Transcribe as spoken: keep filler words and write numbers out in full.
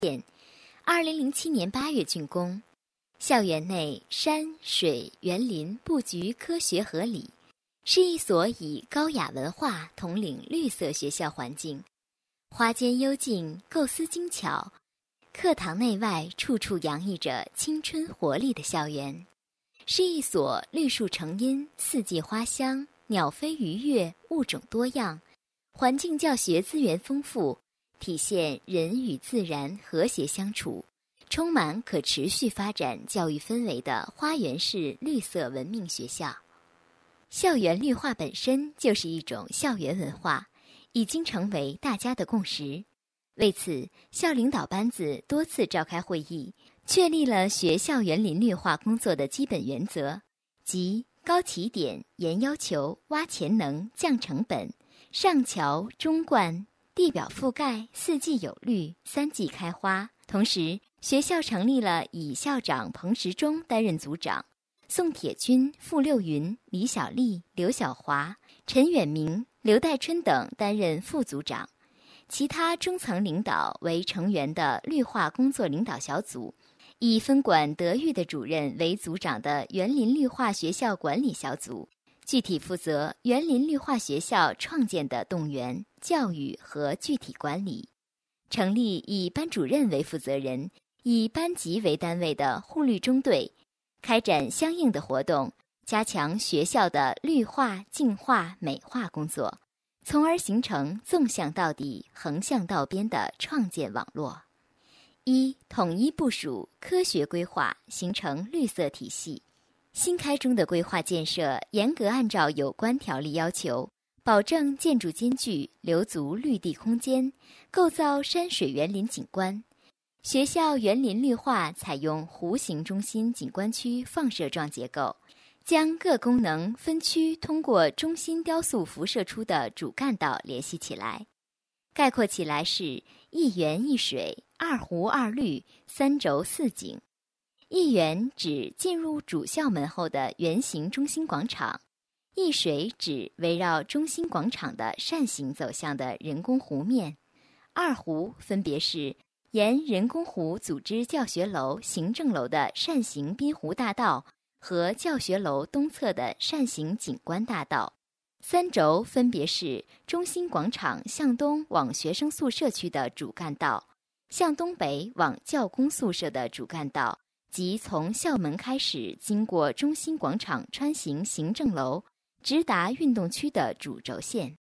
二零零七年八月竣工。校园内山水园林布局科学合理，是一所以高雅文化统领绿色学校环境。花间幽静，构思精巧，课堂内外处处洋溢着青春活力的校园，是一所绿树成荫、四季花香、鸟飞鱼跃、物种多样、环境教学资源丰富，体现人与自然和谐相处，充满可持续发展教育氛围的花园式绿色文明学校。校园绿化本身就是一种校园文化，已经成为大家的共识。为此，校领导班子多次召开会议，确立了学校园林绿化工作的基本原则，即高起点、严要求、挖潜能、降成本，上桥、中灌、地表覆盖、四季有绿、三季开花。同时，学校成立了以校长彭时中担任组长，宋铁军、傅六云、李小丽、刘小华、陈远明、刘代春等担任副组长，其他中层领导为成员的绿化工作领导小组，以分管德育的主任为组长的园林绿化学校管理小组，具体负责园林绿化学校创建的动员、教育和具体管理。成立以班主任为负责人、以班级为单位的护绿中队，开展相应的活动，加强学校的绿化、净化、美化工作，从而形成纵向到底、横向到边的创建网络。一、统一部署，科学规划，形成绿色体系。新开中的规划建设严格按照有关条例要求，保证建筑间距，留足绿地空间，构造山水园林景观。学校园林绿化采用弧形中心景观区放射状结构，将各功能分区通过中心雕塑辐射出的主干道联系起来。概括起来是一园一水，二湖二绿，三轴四景。一园指进入主校门后的圆形中心广场，一水指围绕中心广场的扇形走向的人工湖面，二湖分别是沿人工湖组织教学楼、行政楼的扇形滨湖大道和教学楼东侧的扇形景观大道，三轴分别是中心广场向东往学生宿舍区的主干道，向东北往教工宿舍的主干道，即从校门开始经过中心广场穿行行政楼直达运动区的主轴线。